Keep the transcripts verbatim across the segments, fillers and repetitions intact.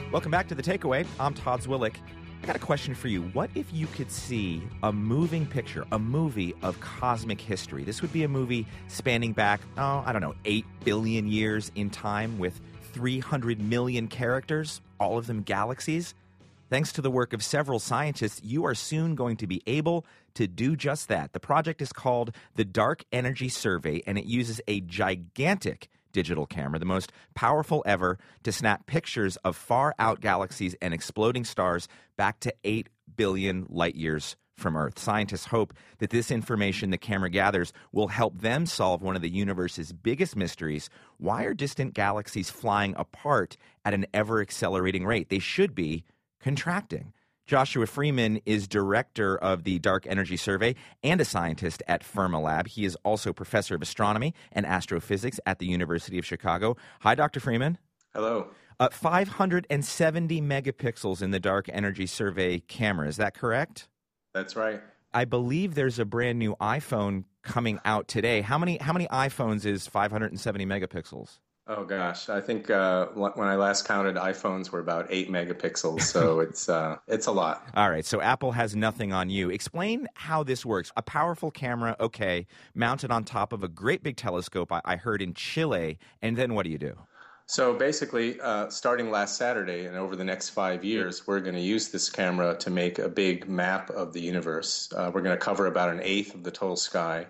Welcome back to The Takeaway. I'm Todd Zwillick. I got a question for you. What if you could see a moving picture, a movie of cosmic history? This would be a movie spanning back, oh, I don't know, eight billion years in time with three hundred million characters, all of them galaxies. Thanks to the work of several scientists, you are soon going to be able to do just that. The project is called the Dark Energy Survey, and it uses a gigantic digital camera, the most powerful ever, to snap pictures of far-out galaxies and exploding stars back to eight billion light-years from Earth. Scientists hope that this information the camera gathers will help them solve one of the universe's biggest mysteries. Why are distant galaxies flying apart at an ever-accelerating rate? They should be contracting. Joshua Freeman is director of the Dark Energy Survey and a scientist at Fermilab. He is also professor of astronomy and astrophysics at the University of Chicago. Hi, Doctor Freeman. Hello. Uh, five hundred seventy megapixels in the Dark Energy Survey camera. Is that correct? That's right. I believe there's a brand new iPhone coming out today. How many how many iPhones is five hundred seventy megapixels? Oh, gosh. I think uh, when I last counted, iPhones were about eight megapixels, so it's uh, it's a lot. All right, so Apple has nothing on you. Explain how this works. A powerful camera, okay, mounted on top of a great big telescope, I, I heard in Chile, and then what do you do? So basically, uh, starting last Saturday and over the next five years, we're going to use this camera to make a big map of the universe. Uh, we're going to cover about an eighth of the total sky.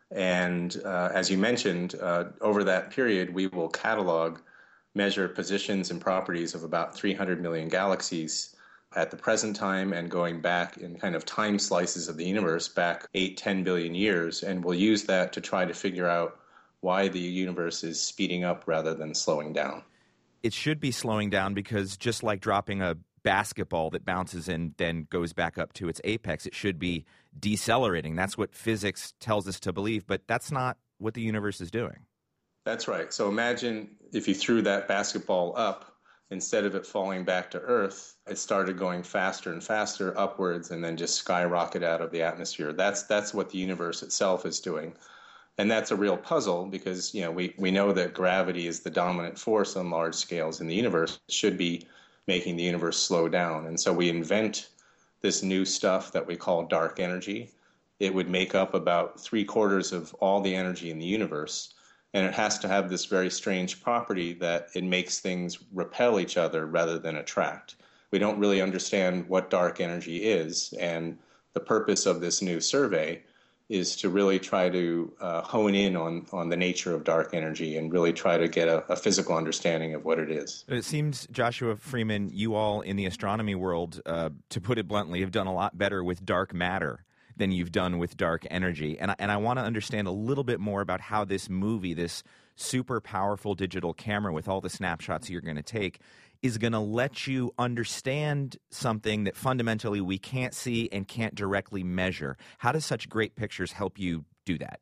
And uh, as you mentioned, uh, over that period, we will catalog, measure positions and properties of about three hundred million galaxies at the present time and going back in kind of time slices of the universe back eight, ten billion years. And we'll use that to try to figure out why the universe is speeding up rather than slowing down. It should be slowing down because just like dropping a basketball that bounces and then goes back up to its apex, it should be decelerating. That's what physics tells us to believe, but that's not what the universe is doing. That's right. So imagine if you threw that basketball up, instead of it falling back to Earth, it started going faster and faster upwards and then just skyrocket out of the atmosphere. That's that's what the universe itself is doing. And that's a real puzzle because, you know, we, we know that gravity is the dominant force on large scales in the universe. It should be making the universe slow down. And so we invent this new stuff that we call dark energy. It would make up about three quarters of all the energy in the universe. And it has to have this very strange property that it makes things repel each other rather than attract. We don't really understand what dark energy is. And the purpose of this new survey is to really try to uh, hone in on, on the nature of dark energy and really try to get a, a physical understanding of what it is. It seems, Joshua Freeman, you all in the astronomy world, uh, to put it bluntly, have done a lot better with dark matter than you've done with dark energy. And I, and I want to understand a little bit more about how this movie, this super powerful digital camera with all the snapshots you're going to take, is going to let you understand something that fundamentally we can't see and can't directly measure. How does such great pictures help you do that?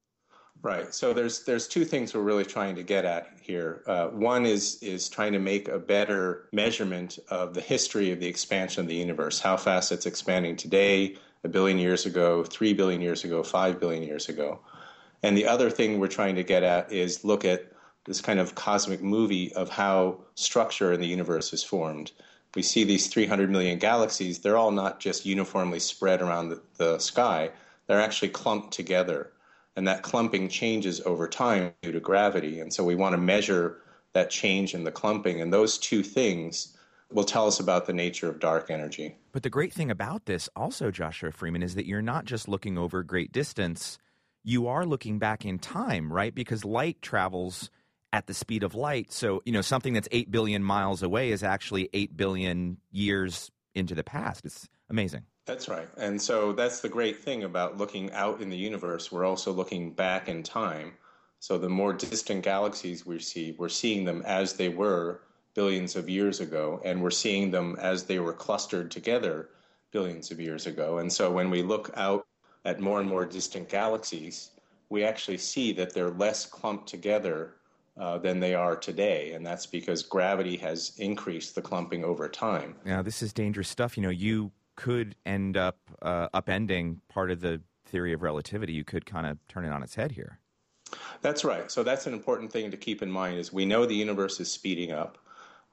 Right. So there's there's two things we're really trying to get at here. Uh, one is is trying to make a better measurement of the history of the expansion of the universe, how fast it's expanding today, a billion years ago, three billion years ago, five billion years ago. And the other thing we're trying to get at is look at this kind of cosmic movie of how structure in the universe is formed. We see these three hundred million galaxies. They're all not just uniformly spread around the, the sky. They're actually clumped together. And that clumping changes over time due to gravity. And so we want to measure that change in the clumping. And those two things will tell us about the nature of dark energy. But the great thing about this also, Joshua Freeman, is that you're not just looking over great distance. You are looking back in time, right? Because light travels at the speed of light. So, you know, something that's eight billion miles away is actually eight billion years into the past. It's amazing. That's right. And so that's the great thing about looking out in the universe. We're also looking back in time. So the more distant galaxies we see, we're seeing them as they were billions of years ago, and we're seeing them as they were clustered together billions of years ago. And so when we look out at more and more distant galaxies, we actually see that they're less clumped together uh, than they are today. And that's because gravity has increased the clumping over time. Now, this is dangerous stuff. You know, you could end up uh, upending part of the theory of relativity. You could kind of turn it on its head here. That's right. So that's an important thing to keep in mind is we know the universe is speeding up.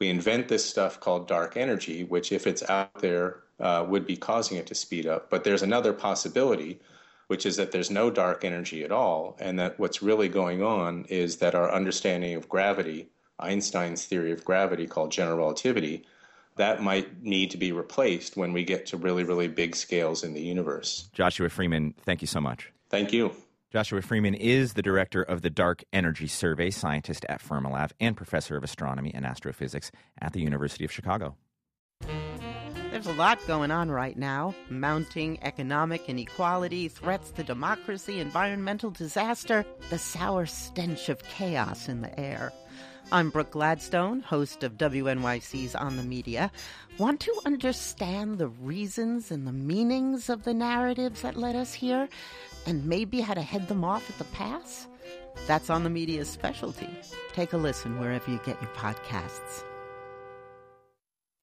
we invent this stuff called dark energy, which if it's out there uh, would be causing it to speed up. But there's another possibility, which is that there's no dark energy at all, and that what's really going on is that our understanding of gravity, Einstein's theory of gravity called general relativity, that might need to be replaced when we get to really, really big scales in the universe. Joshua Freeman, thank you so much. Thank you. Joshua Freeman is the director of the Dark Energy Survey, scientist at Fermilab, and professor of astronomy and astrophysics at the University of Chicago. There's a lot going on right now. Mounting economic inequality, threats to democracy, environmental disaster, the sour stench of chaos in the air. I'm Brooke Gladstone, host of W N Y C's On the Media. Want to understand the reasons and the meanings of the narratives that led us here, and maybe how to head them off at the pass? That's On the Media's specialty. Take a listen wherever you get your podcasts.